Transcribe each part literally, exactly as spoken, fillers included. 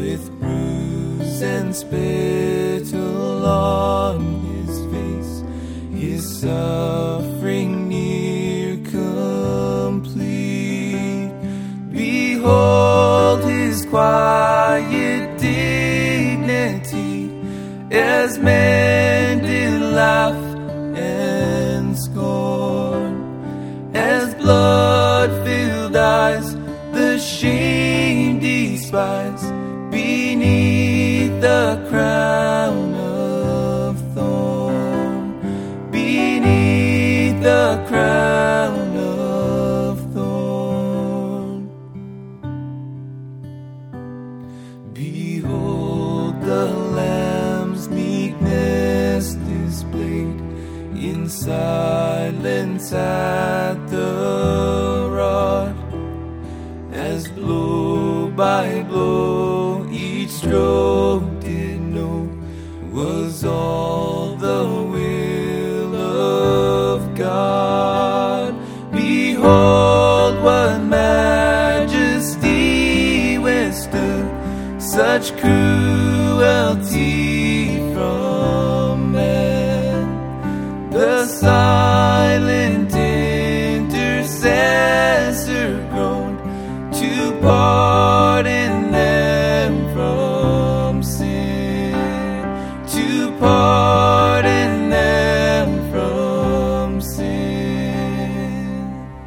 with bruise and spittle on his face, his suffering near complete. Behold his quiet dignity, as men did laugh and scorn, as blood-filled eyes the shame despise, beneath the crown of thorn, beneath the crown of thorn. Behold the Lamb's meekness displayed, in silence at the rod, as blow by blow each stroke did know was all the will of God. Behold what majesty withstood such cruelty from man. The silent intercessor groaned to pardon them from sin, to pardon them from sin.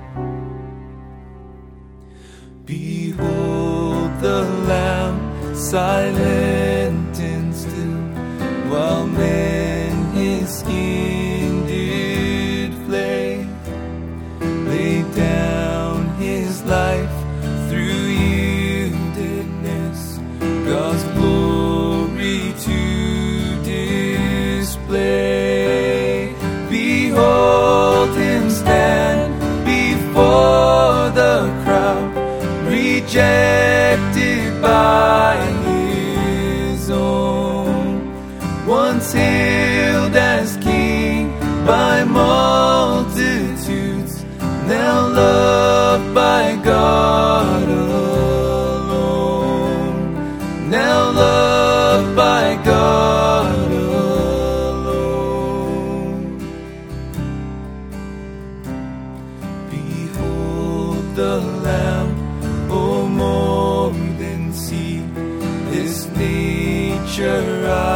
Behold the Lamb, silent and still, while men his skin did flay, laid down his life through yieldedness, God's glory to display. Behold him stand before the crowd, rejected by his own, once hailed as king by multitudes, now loved by God alone, now loved by God alone. Behold the Lamb, oh more than see, this nature I